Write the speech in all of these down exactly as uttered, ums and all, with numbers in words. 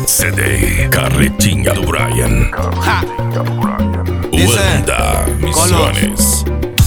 C D Carretinha do Brian. Ja. Wanda Misiones.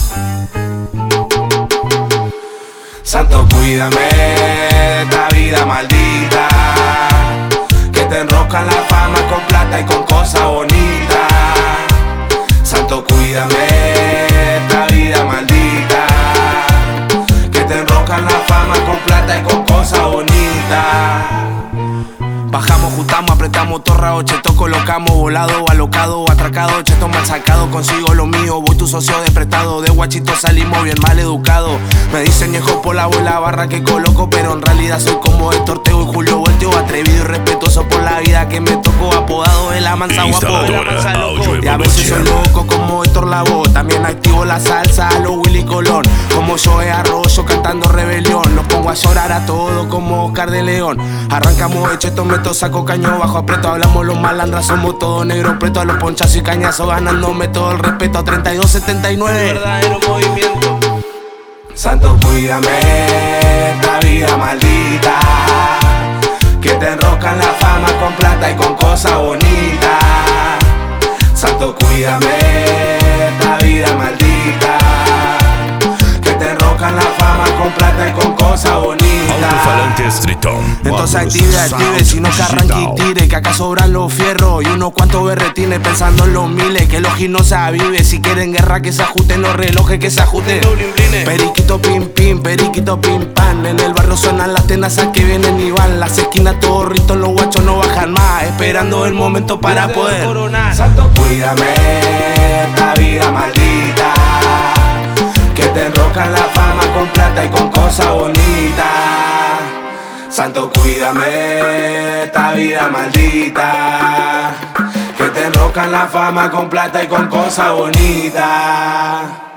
Santo, cuídame de esta vida maldita, que te enroscan la fama con plata y con cosas bonitas. Santo, cuídame de esta vida maldita, que te enroscan la fama con plata y con cosas bonitas. Bajamos, juntamos, apretamos, torra, cheto, colocamos, volado, alocado, atracado, cheto mal sacado, consigo lo mío, voy tu socio de prestado, de guachito salimos bien mal educado. Me dicen viejo por la bola barra que coloco, pero en realidad soy como Héctor Teo y Julio Volteo, atrevido y respetuoso por la vida que me tocó, apodado de la mansa guapo, de la mansa loco. Y a veces soy loco como Héctor Lavoe, también activo la salsa a los Willy Colón, como Joe Arroyo cantando rebelión, los pongo a llorar a todos como Oscar de León. Arrancamos de cheto, meto, saco caño, bajo aprieto, hablamos los malandras, somos todos negros pretos, a los ponchazos y cañazos, ganándome todo el respeto, treinta y dos setenta y nueve, verdadero movimiento. Santo, cuídame esta vida maldita, que te enroscan la fama con plata y con cosas bonitas. Santo, cuídame esta vida maldita, que te enroscan la fama con plata y con cosas bonitas. Alto-falante Stritón. Entonces active, active, si no que arranque y tire, que acá sobran los fierros y unos cuantos berretines, pensando en los miles, que los no se avive, si quieren guerra que se ajusten los relojes, que se ajusten. Periquito pim pim, periquito pim pam, en el barrio suenan las tenazas que vienen y van, las esquinas todos ritos, los guachos no bajan más, esperando el momento para poder coronar. Santo, cuídame esta vida maldita, que te enroscan la fama con plata y con cosas bonitas. Santo, cuídame esta vida maldita, que te enroscan la fama con plata y con cosas bonitas.